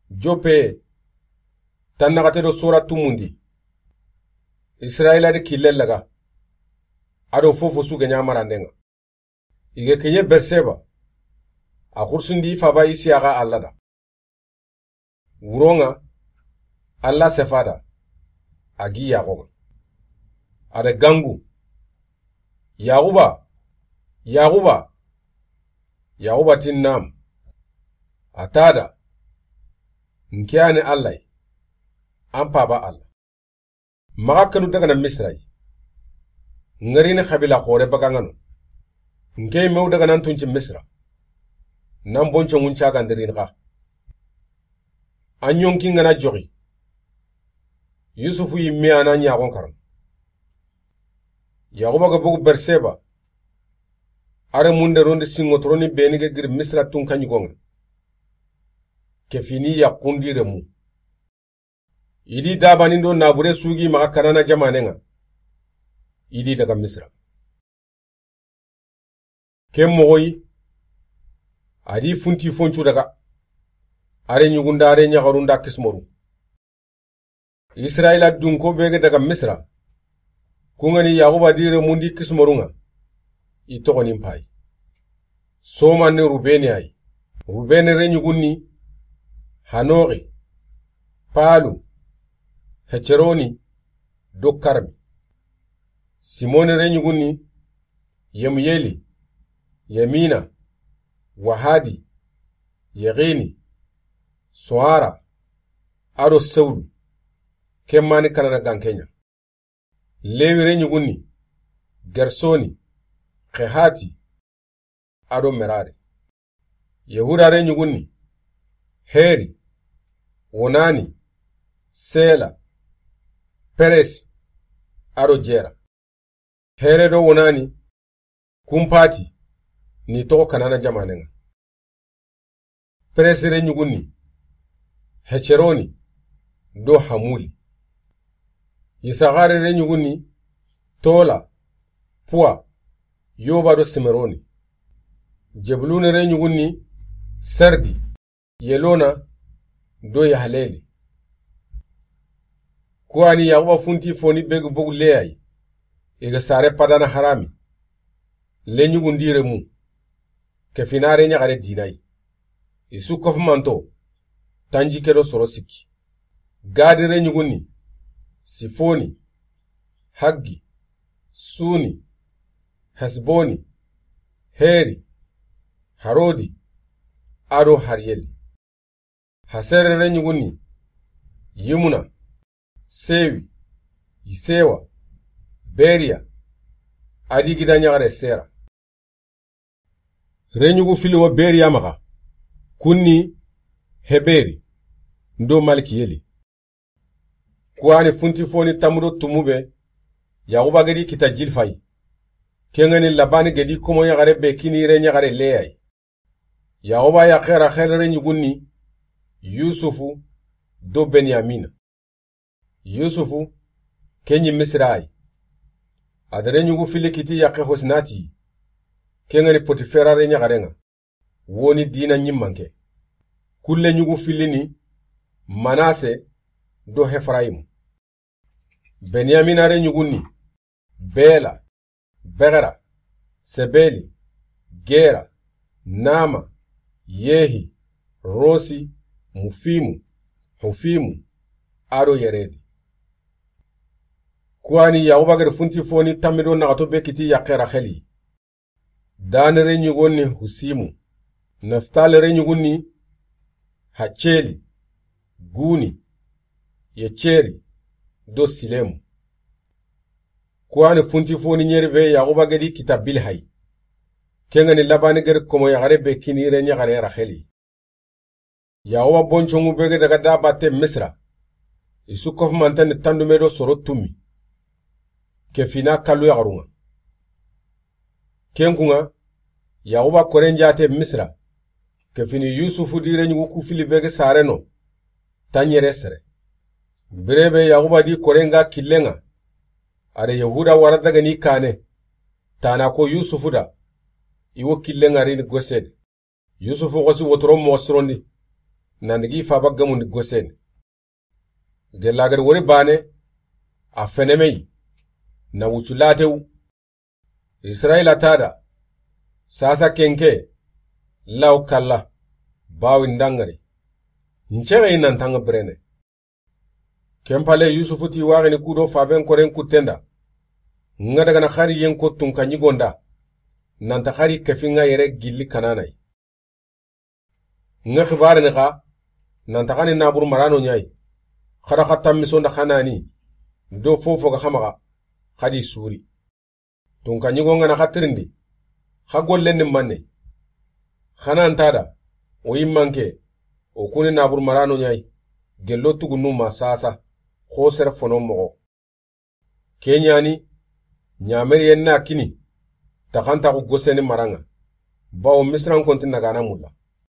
jope tannagate do suratu mundi Israila de killellaga ado fofo suge nyamarandenga ige kenye berseba a kursundi faba isiaga allada wuronga alla sefada agi yagoga ada gangu yaguba tinnam atada nkiane allai ampa ba alla maga kanu daga na misrai ngarine khabila khore bagangano nkey mew daga nan tunci misra nan boncho nguncha gandirin ga anyon kinga na jogi yusufu yimme ananya gon karam yaguba ga bugu berseba are munde ronde singotroni benige gir misra tun kanyu gonga kefini ya kundire mu idi dabani do nabure sugi maka kanana jamanenga idi daga misra kem moyi adi funti fonchu daga are nyugunda are nyagarunda kismoru Israila dunko bege daga misra kungani yaguba dire mundi kismorunga itogoni mpai soma ne rubeni ay rubeni renyugunni hanori palu hecheroni dokarmi simone renyugunni yemyeli yemina wahadi yegini soara aro sewlu kemmani kanana gankenya lewi renyugunni gersoni khehati ado merare yehuda renyugunni heri wonani sela peres ado jera here do wonani kumpati ni to kanana jamanenga peres renyugunni hecheroni do hamuli Isagare renyugunni tola pua yoba do simeroni jeblune renyugunni serdi yelona do yahaleli kuani yaguba funti foni begu bogu leyai iga sare padana harami lenyugundire mu kefinare nyagare dinai isu kofmanto tanji kedo sorosiki gadi renyugunni sifoni haggi suni hasboni heri harodi ado haryeli hasere renyugunni yimuna sewi isewa beria adi gidanyagare sera renyugu filiwa beria maga kunni heberi ndo malkiyeli kuani funti foni tamudo tumube yaguba gedi kita jilfai kengani labani gedi kumo yagare bekini re nyagare leyai yaguba ya khera khere nyugunni yusufu do benyamina yusufu kenyi misrai adare nyugu fili kiti yaqe hosnati kengani potifera re nyagarenga woni dina nyimmanke kulle nyugu filini manase do hefraimu benyamina re nyugunni bela begera sebeli gera nama yehi rosi mufimu hufimu aro yeredi kuani yagubager funti foni tamido nagato bekiti yakera kheli danere nyugonni husimu naftalere nyugunni hacheli guni yecheri do silemu kuani funti foni nyerbe yagubagedi kitabil hay kengani labani ger komo yagare bekini re nyagare rakheli yaguba bonchongu bege daga dabate misra isu kofmantan tandumedo sorotumi kefina kalu yagarunga kenkunga yaguba korenjate misra kefini yusufu dire nyugu kufili bege sareno tanyere sere birebe yaguba di korenga killenga are yahuda waradaga ni kane tana ko yusufu da iwo killenga rini gosed yusufu gosi wotoro mosrondi nandigi faba gamundi gosen gelagar wori bane a fenemei na wuculatew Israila tada sasa kenke law kalla bawi ndangari nchege nan tanga brene kempale Yusufu ti wagini kudo faben koren kutenda nga daga na khari yen ko tun kanyi gonda nanta khari kafinga yere gilli kananai nga khibare ne ka nanta kani nabur marano nyai khara khatam misonda khanani do fofo ga khamaga khadi suri tun kanyi gonga na khatirindi khagollen manne khanan tada o yimmanke o kuni nabur marano nyai gello tugunu masasa khoser fono mo kenyani nyameri yenna kini takanta ko goseni maranga bawo misran kontin nagana mulla